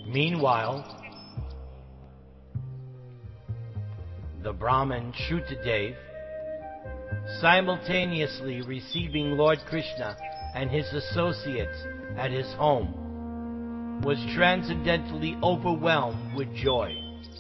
Meanwhile, the Brahmin Shrutadev, simultaneously receiving Lord Krishna and his associates at his home, was transcendently overwhelmed with joy.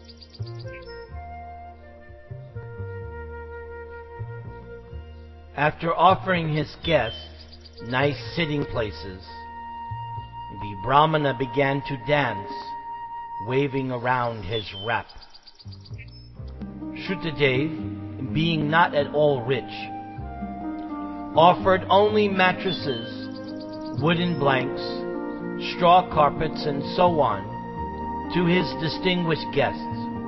After offering his guests nice sitting places, the Brahmana began to dance, waving around his wrap. Shrutadev, being not at all rich, offered only mattresses, wooden blanks, straw carpets, and so on to his distinguished guests.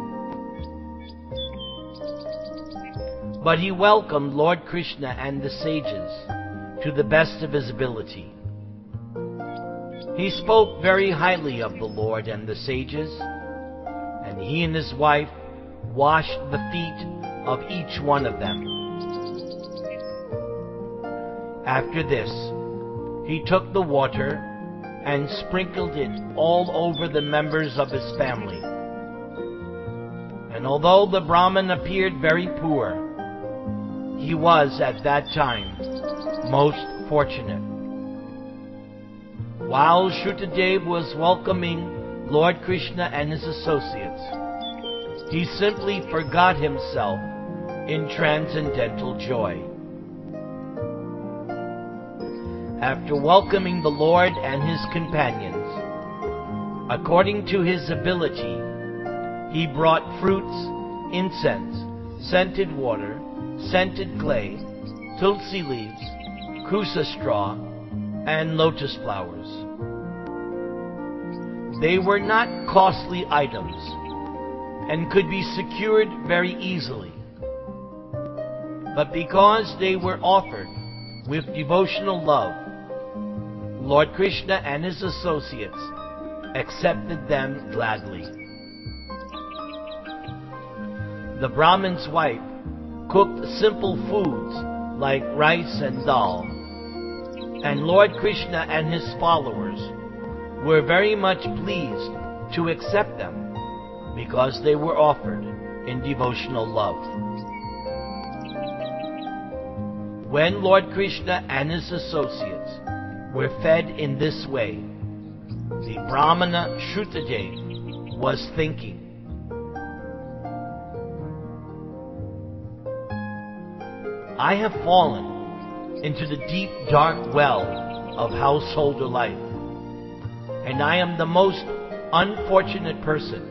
But he welcomed Lord Krishna and the sages to the best of his ability. He spoke very highly of the Lord and the sages, and he and his wife washed the feet of each one of them. After this, he took the water and sprinkled it all over the members of his family. And although the Brahmin appeared very poor, he was at that time most fortunate. While Shrutadev was welcoming Lord Krishna and his associates, he simply forgot himself in transcendental joy. After welcoming the Lord and his companions, according to his ability, he brought fruits, incense, scented water, scented clay, tulsi leaves, kusa straw, and lotus flowers. They were not costly items and could be secured very easily. But because they were offered with devotional love, Lord Krishna and his associates accepted them gladly. The Brahmin's wife cooked simple foods like rice and dal, and Lord Krishna and his followers were very much pleased to accept them because they were offered in devotional love. When Lord Krishna and his associates were fed in this way, the Brahmana Shrutadev was thinking, I have fallen into the deep dark well of householder life, and I am the most unfortunate person.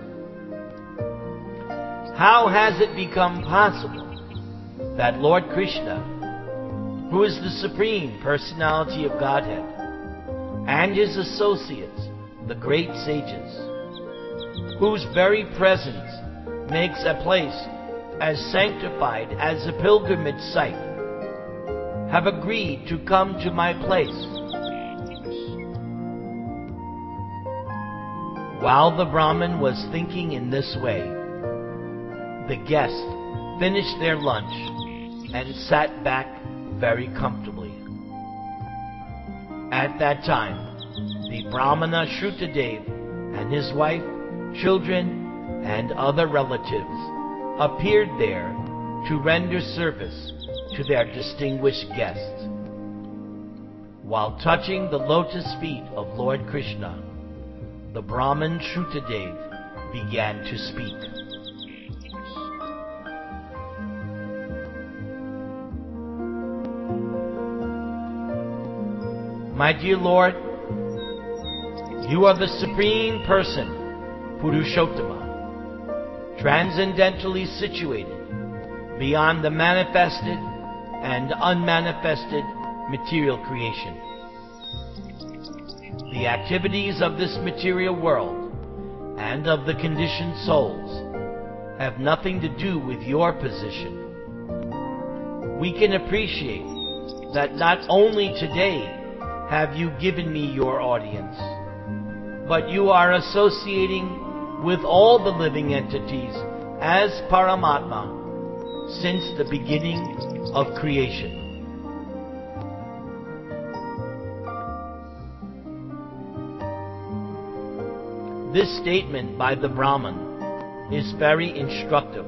How has it become possible that Lord Krishna, who is the Supreme Personality of Godhead, and his associates, the great sages, whose very presence makes a place as sanctified as a pilgrimage site, have agreed to come to my place? While the Brahmin was thinking in this way, the guests finished their lunch and sat back very comfortably. At that time, the Brahmana Shrutadev and his wife, children, and other relatives appeared there to render service to their distinguished guests. While touching the lotus feet of Lord Krishna, the Brahmin Shrutadev began to speak. My dear Lord, you are the Supreme Person, Purushottama, transcendentally situated beyond the manifested and unmanifested material creation. The activities of this material world and of the conditioned souls have nothing to do with your position. We can appreciate that not only today have you given me your audience, but you are associating with all the living entities as Paramatma since the beginning of creation. This statement by the Brahman is very instructive.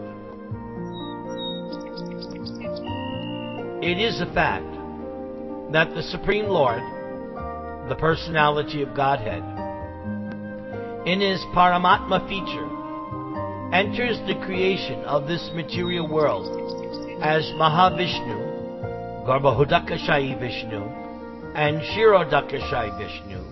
It is a fact that the Supreme Lord, the personality of Godhead, in his Paramatma feature, enters the creation of this material world as Mahavishnu, Garbhodakashayi Vishnu, and Shirodakashayi Vishnu,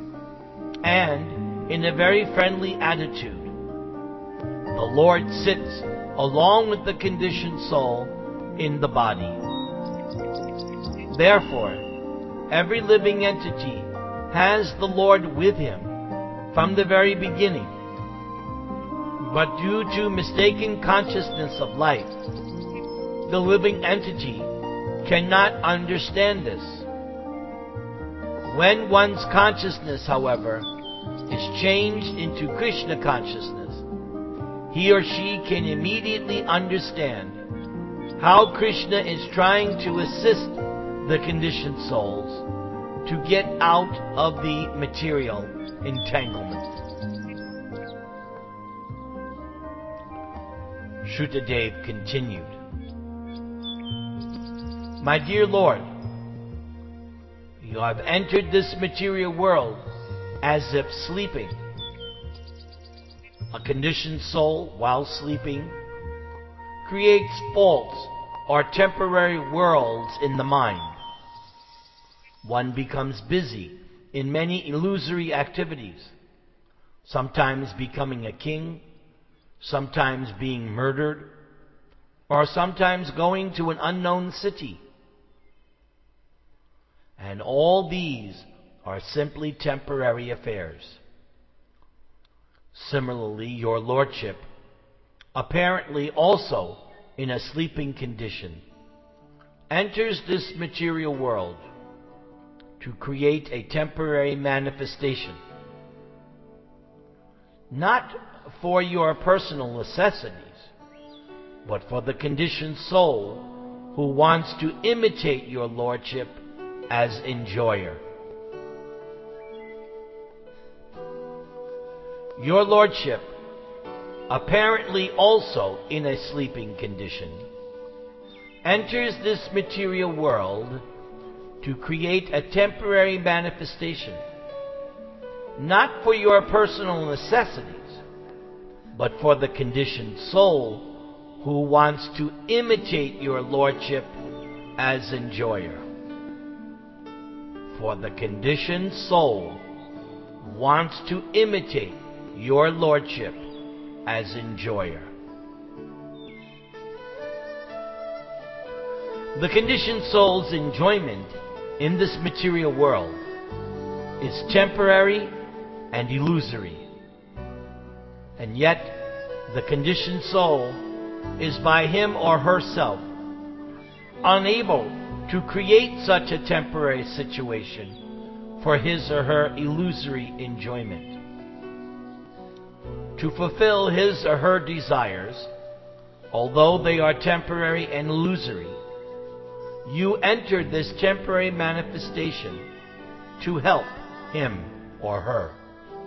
and in a very friendly attitude, the Lord sits along with the conditioned soul in the body. Therefore, every living entity has the Lord with him from the very beginning. But due to mistaken consciousness of life, the living entity cannot understand this. When one's consciousness, however, is changed into Krishna consciousness, he or she can immediately understand how Krishna is trying to assist the conditioned souls to get out of the material entanglement. Shrutadev continued, "My dear Lord, you have entered this material world as if sleeping. A conditioned soul, while sleeping, creates false or temporary worlds in the mind. One becomes busy in many illusory activities, sometimes becoming a king, sometimes being murdered, or sometimes going to an unknown city. And all these are simply temporary affairs. Similarly, your Lordship, apparently also in a sleeping condition, enters this material world to create a temporary manifestation, not for your personal necessities, but for the conditioned soul who wants to imitate your Lordship as enjoyer. Your Lordship, apparently also in a sleeping condition, enters this material world to create a temporary manifestation, not for your personal necessities, but for the conditioned soul who wants to imitate your Lordship as enjoyer. For the conditioned soul wants to imitate your Lordship as enjoyer. The conditioned soul's enjoyment in this material world is temporary and illusory. And yet, the conditioned soul is by him or herself unable to create such a temporary situation for his or her illusory enjoyment. To fulfill his or her desires, although they are temporary and illusory, you enter this temporary manifestation to help him or her.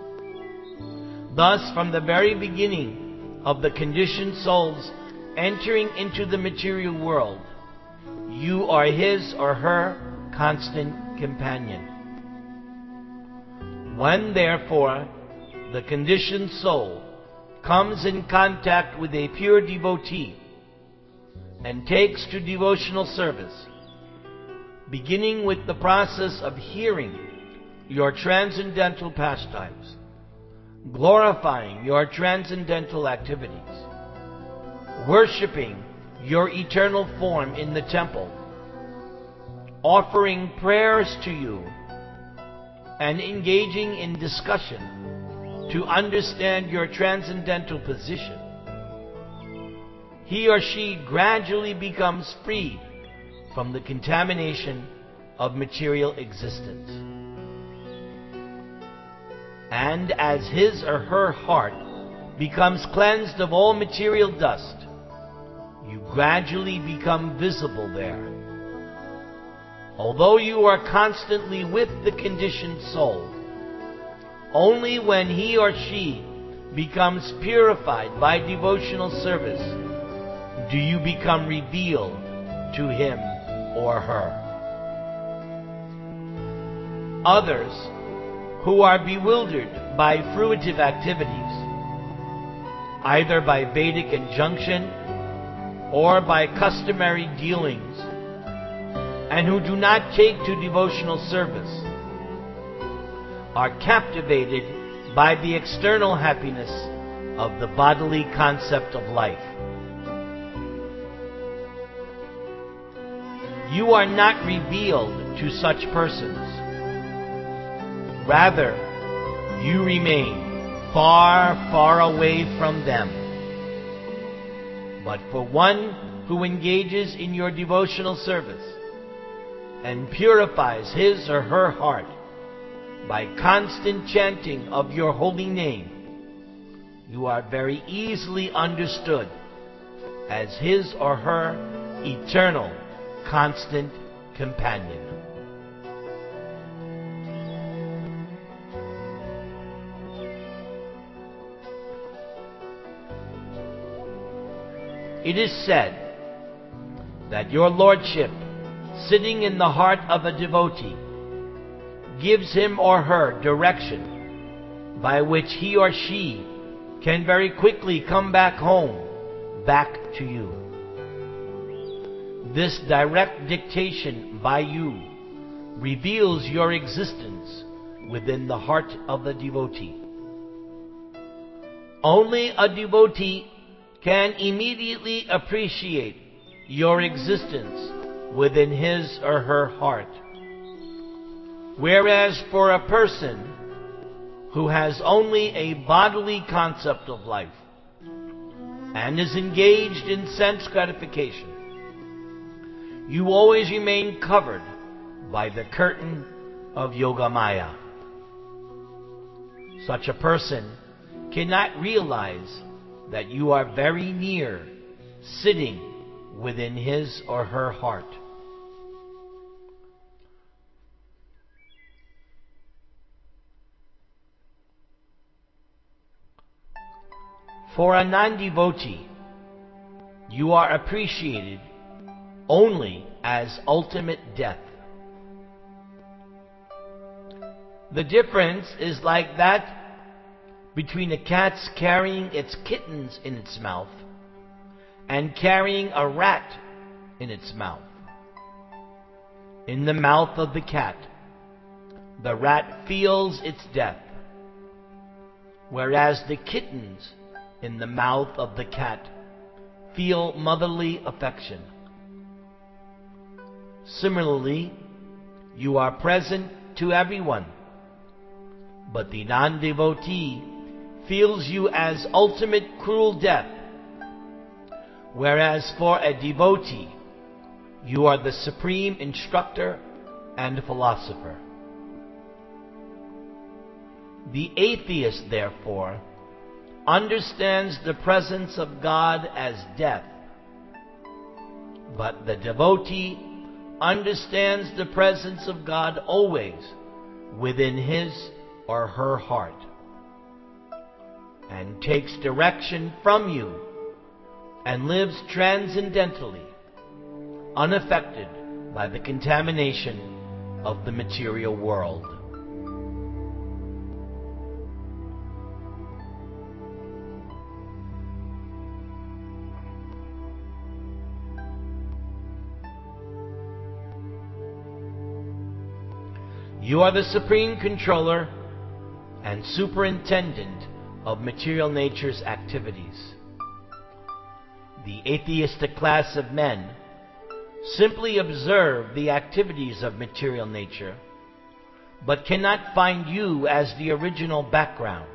Thus, from the very beginning of the conditioned soul's entering into the material world, you are his or her constant companion. When, therefore, the conditioned soul comes in contact with a pure devotee and takes to devotional service, beginning with the process of hearing your transcendental pastimes, glorifying your transcendental activities, worshipping your eternal form in the temple, offering prayers to you, and engaging in discussion to understand your transcendental position, he or she gradually becomes freed from the contamination of material existence. And as his or her heart becomes cleansed of all material dust, you gradually become visible there. Although you are constantly with the conditioned soul, Only when he or she becomes purified by devotional service do you become revealed to him or her. Others who are bewildered by fruitive activities, either by Vedic injunction or by customary dealings, and who do not take to devotional service, are captivated by the external happiness of the bodily concept of life. You are not revealed to such persons. Rather, you remain far, far away from them. But for one who engages in your devotional service and purifies his or her heart by constant chanting of your holy name, you are very easily understood as his or her eternal, constant companion. It is said that your Lordship, sitting in the heart of a devotee, gives him or her direction by which he or she can very quickly come back home, back to you. This direct dictation by you reveals your existence within the heart of the devotee. Only a devotee can immediately appreciate your existence within his or her heart. Whereas for a person who has only a bodily concept of life and is engaged in sense gratification, you always remain covered by the curtain of Yogamaya. Such a person cannot realize that you are very near, sitting within his or her heart. For a non-devotee, you are appreciated only as ultimate death. The difference is like that between a cat's carrying its kittens in its mouth and carrying a rat in its mouth. In the mouth of the cat, the rat feels its death, whereas the kittens in the mouth of the cat feel motherly affection. Similarly, you are present to everyone, but the non-devotee feels you as ultimate cruel death, whereas for a devotee, you are the supreme instructor and philosopher. The atheist, therefore, understands the presence of God as death, but the devotee understands the presence of God always within his or her heart, and takes direction from you and lives transcendentally, unaffected by the contamination of the material world. You are the supreme controller and superintendent of material nature's activities. The atheistic class of men simply observe the activities of material nature, but cannot find you as the original background.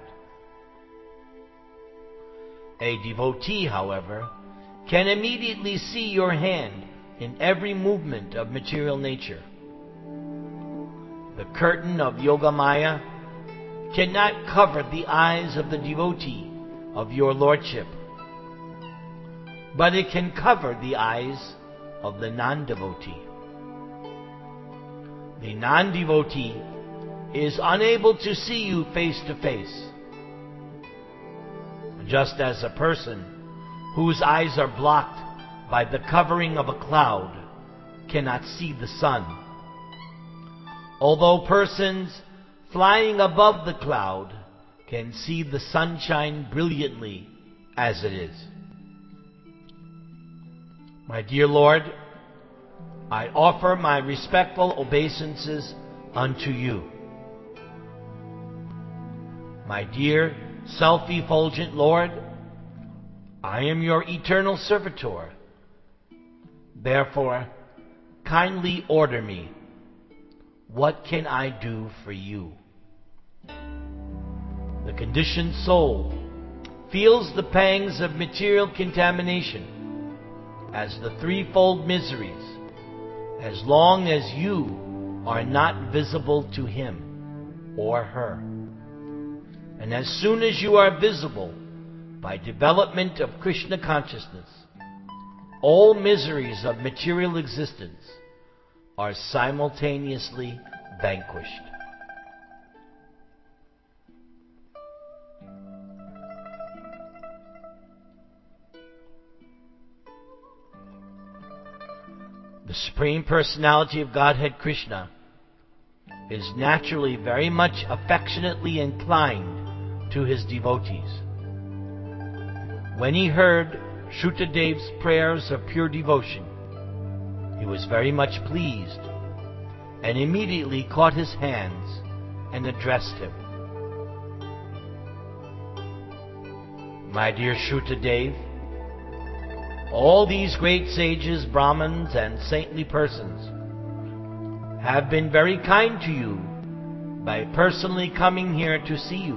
A devotee, however, can immediately see your hand in every movement of material nature. The curtain of Yogamaya cannot cover the eyes of the devotee of your Lordship, but it can cover the eyes of the non-devotee. The non-devotee is unable to see you face to face. Just as a person whose eyes are blocked by the covering of a cloud cannot see the sun, although persons flying above the cloud can see the sunshine brilliantly as it is. My dear Lord, I offer my respectful obeisances unto you. My dear self-effulgent Lord, I am your eternal servitor. Therefore, kindly order me. What can I do for you? The conditioned soul feels the pangs of material contamination as the threefold miseries, as long as you are not visible to him or her. And as soon as you are visible by development of Krishna consciousness, all miseries of material existence are simultaneously vanquished. The Supreme Personality of Godhead Krishna is naturally very much affectionately inclined to his devotees. When he heard Shrutadev's prayers of pure devotion, he was very much pleased and immediately caught his hands and addressed him. My dear Shrutadev, all these great sages, Brahmins, and saintly persons have been very kind to you by personally coming here to see you.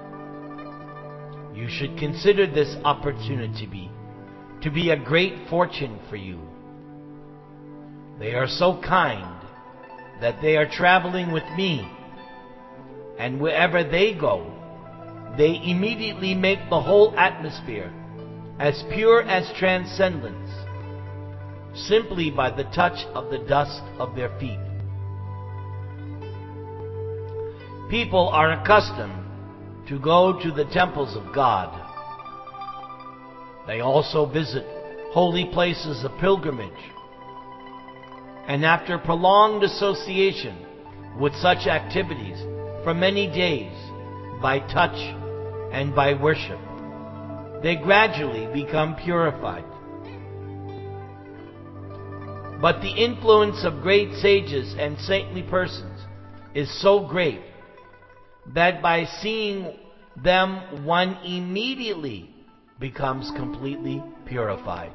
You should consider this opportunity to be a great fortune for you. They are so kind that they are traveling with me, and wherever they go, they immediately make the whole atmosphere as pure as transcendence, simply by the touch of the dust of their feet. People are accustomed to go to the temples of God. They also visit holy places of pilgrimage. And after prolonged association with such activities for many days, by touch and by worship, they gradually become purified. But the influence of great sages and saintly persons is so great that by seeing them one immediately becomes completely purified.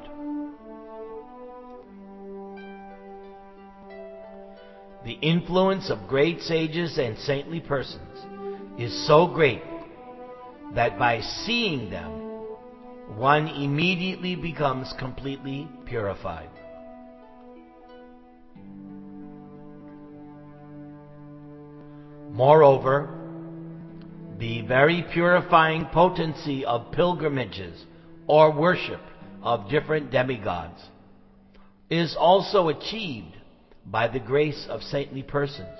The influence of great sages and saintly persons is so great that by seeing them one immediately becomes completely purified. Moreover, the very purifying potency of pilgrimages or worship of different demigods is also achieved by the grace of saintly persons.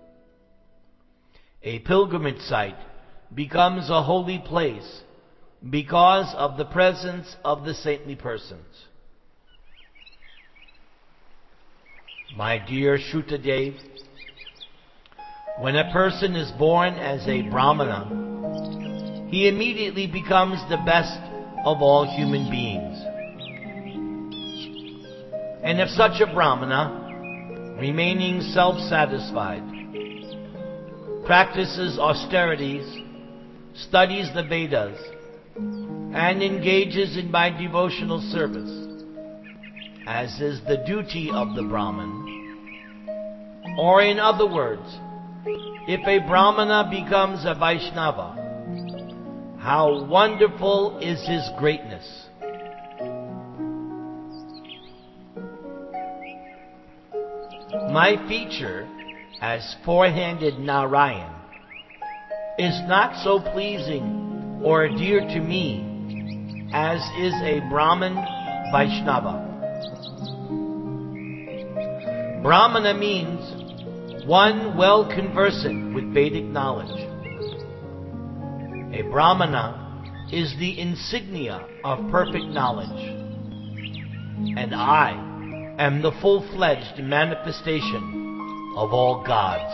A pilgrimage site becomes a holy place because of the presence of the saintly persons. My dear Shrutadev, when a person is born as a Brahmana, he immediately becomes the best of all human beings. And if such a Brahmana, remaining self-satisfied, practices austerities, studies the Vedas, and engages in my devotional service, as is the duty of the Brahmin, or in other words, if a Brahmana becomes a Vaishnava, how wonderful is his greatness! My feature as four-handed Narayan is not so pleasing or dear to me as is a Brahmin Vaishnava. Brahmana means one well conversant with Vedic knowledge. A Brahmana is the insignia of perfect knowledge, and I am the full-fledged manifestation of all gods.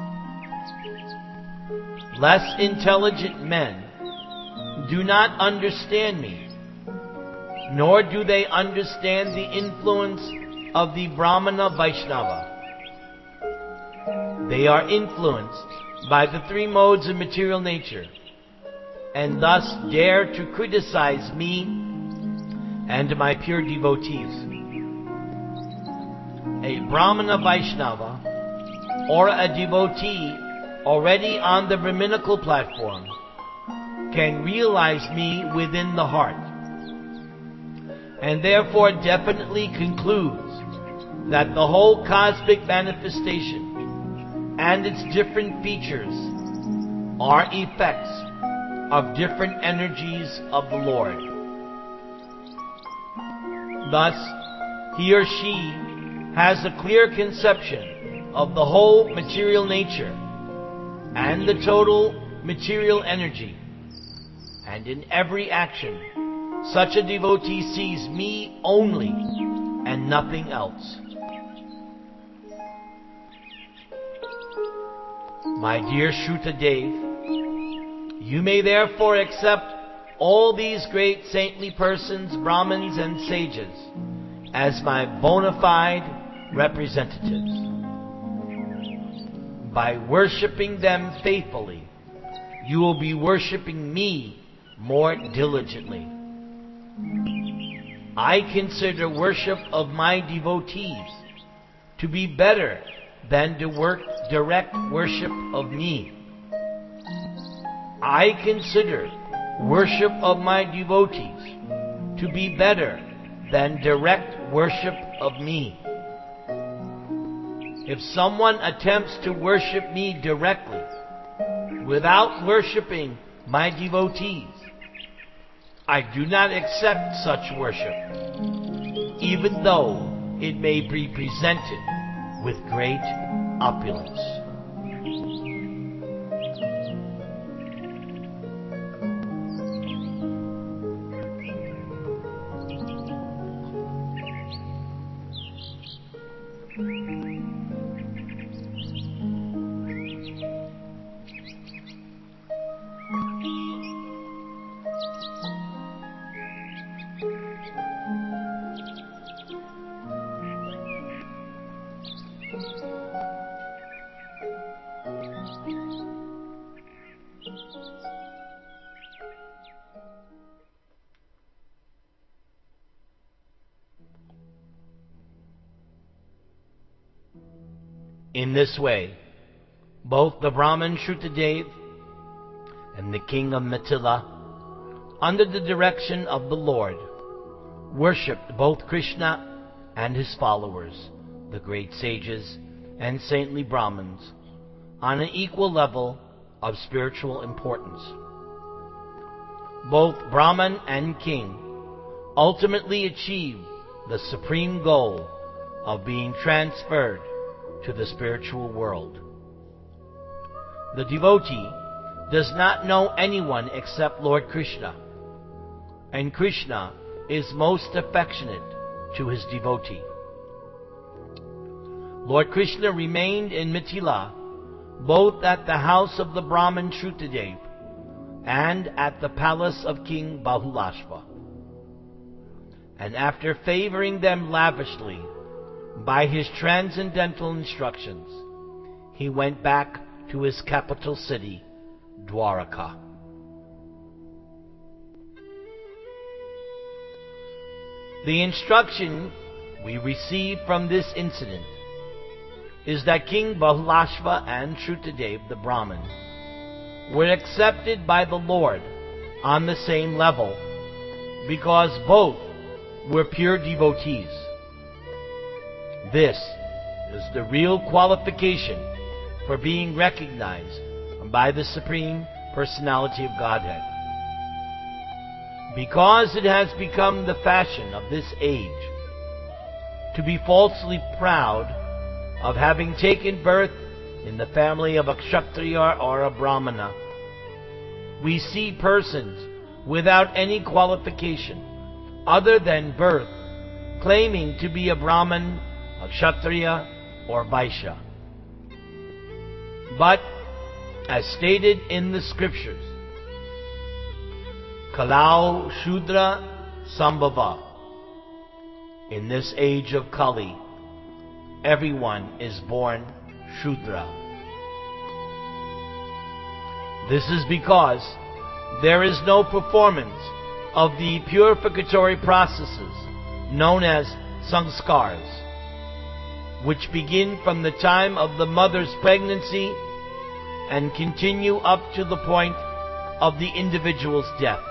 Less intelligent men do not understand me, nor do they understand the influence of the Brahmana Vaishnava. They are influenced by the three modes of material nature, and thus dare to criticize me and my pure devotees. A Brahmana Vaishnava, or a devotee already on the Brahminical platform, can realize me within the heart, and therefore definitely concludes that the whole cosmic manifestation and its different features are effects of different energies of the Lord. Thus, he or she has a clear conception of the whole material nature and the total material energy, and in every action, such a devotee sees me only and nothing else. My dear Shrutadev, you may therefore accept all these great saintly persons, Brahmins and sages, as my bona fide representatives. By worshipping them faithfully, you will be worshipping me more diligently. I consider worship of my devotees to be better than direct worship of me. I consider worship of my devotees to be better than direct worship of me. If someone attempts to worship me directly without worshiping my devotees, I do not accept such worship, even though it may be presented with great opulence. In this way, both the Brahmin Shrutadev and the king of Mithila, under the direction of the Lord, worshipped both Krishna and his followers, the great sages and saintly Brahmins, on an equal level of spiritual importance. Both Brahman and king ultimately achieved the supreme goal of being transferred to the spiritual world. The devotee does not know anyone except Lord Krishna, and Krishna is most affectionate to his devotee. Lord Krishna remained in Mithila, both at the house of the Brahmin Shrutadev and at the palace of King Bahulashva. And after favoring them lavishly by his transcendental instructions, he went back to his capital city, Dwaraka. The instruction we receive from this incident is that King Bahulashva and Shrutadev the Brahmin were accepted by the Lord on the same level because both were pure devotees. This is the real qualification for being recognized by the Supreme Personality of Godhead. Because it has become the fashion of this age to be falsely proud of having taken birth in the family of a Kshatriya or a Brahmana, we see persons without any qualification other than birth claiming to be a Brahmin, a Kshatriya, or Vaishya. But, as stated in the scriptures, Kalau Shudra Sambhava, in this age of Kali, everyone is born Shudra. This is because there is no performance of the purificatory processes known as sanskars, which begin from the time of the mother's pregnancy and continue up to the point of the individual's death.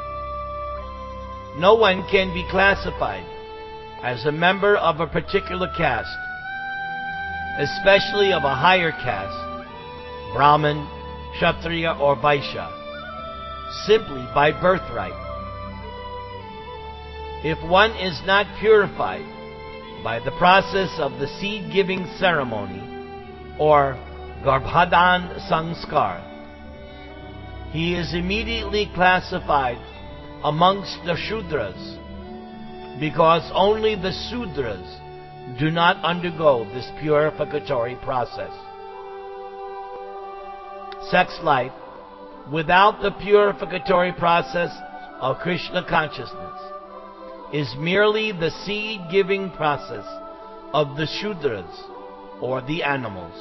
No one can be classified as a member of a particular caste, especially of a higher caste, Brahmin, Kshatriya, or Vaishya, simply by birthright. If one is not purified by the process of the seed-giving ceremony, or Garbhadan Sanskar, he is immediately classified amongst the Shudras, because only the Sudras do not undergo this purificatory process. Sex life without the purificatory process of Krishna consciousness is merely the seed-giving process of the Shudras, or the animals.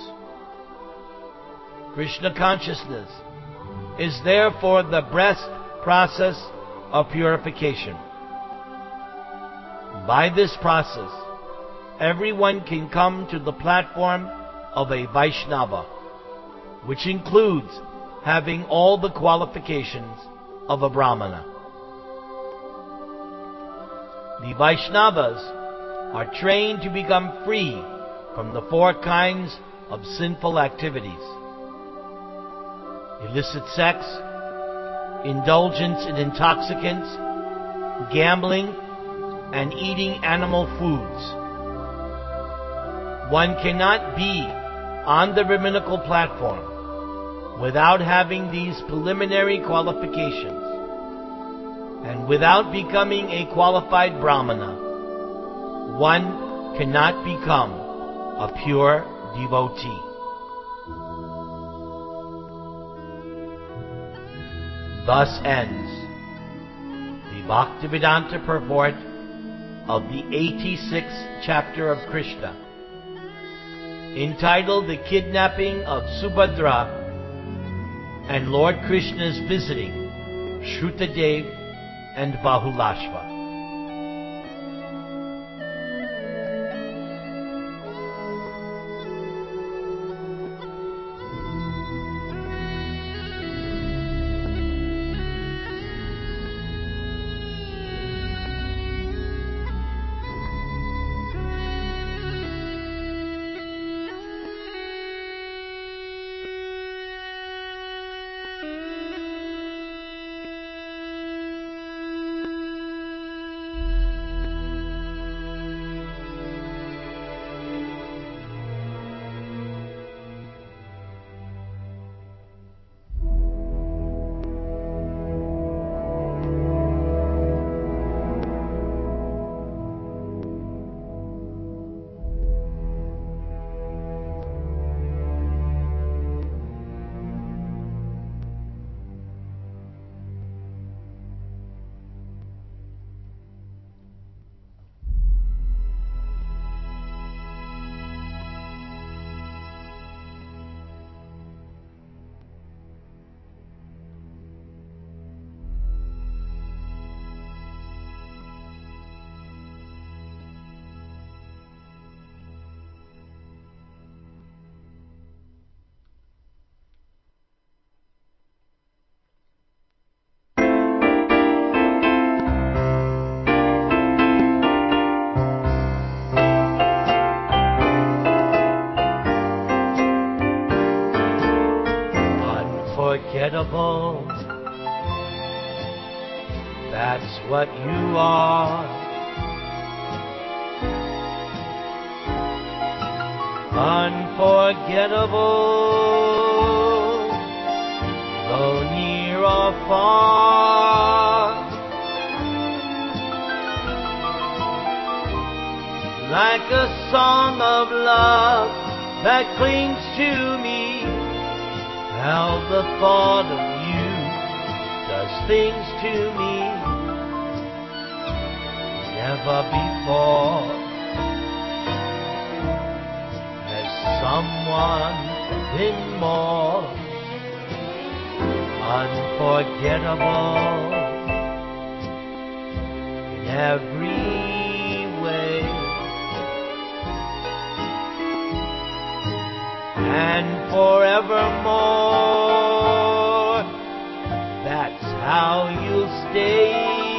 Krishna consciousness is therefore the best process of purification. By this process, everyone can come to the platform of a Vaishnava, which includes having all the qualifications of a Brahmana. The Vaishnavas are trained to become free from the 4 kinds of sinful activities: illicit sex, indulgence in intoxicants, gambling, and eating animal foods. One cannot be on the Brahminical platform without having these preliminary qualifications, and without becoming a qualified Brahmana, one cannot become a pure devotee. Thus ends the Bhaktivedanta purport of the 86th chapter of Krishna, entitled The Kidnapping of Subhadra and Lord Krishna's Visiting Shrutadev and Bahulashva. Unforgettable, that's what you are. unforgettable, though near or far, like a song of love that clings to me, how the thought of you does things to me never before. Has someone been more unforgettable in every way, and forevermore, that's how you'll stay.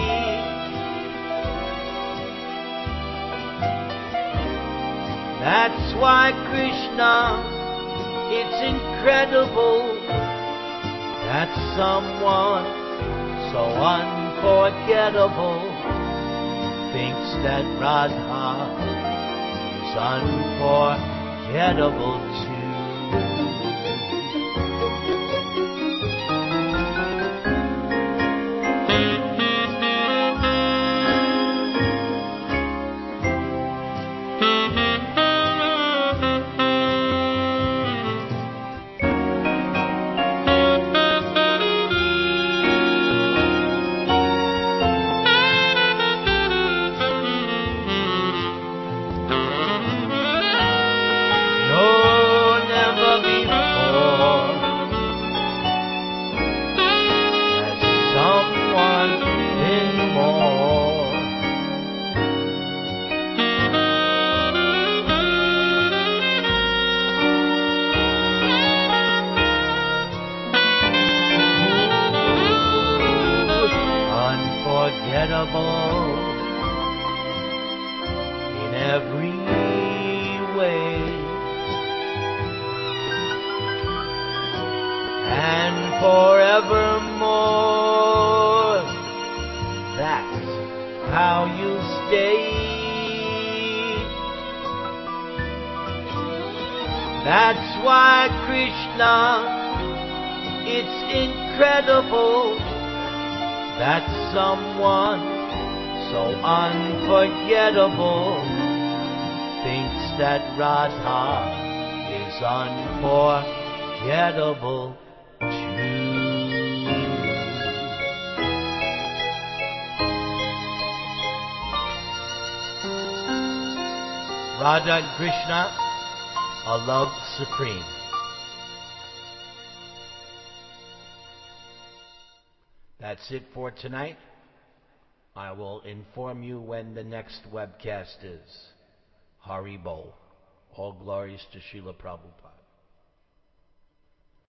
That's why, Krishna, it's incredible that someone so unforgettable thinks that Radha is unforgettable too. Unforgettable in every way, and forevermore, that's how you stay. That's why, Krishna, it's incredible that someone so unforgettable thinks that Radha is unforgettable too. Radha and Krishna are love supreme. That's it for tonight. I will inform you when the next webcast is. Haribo. All glories to Srila Prabhupada.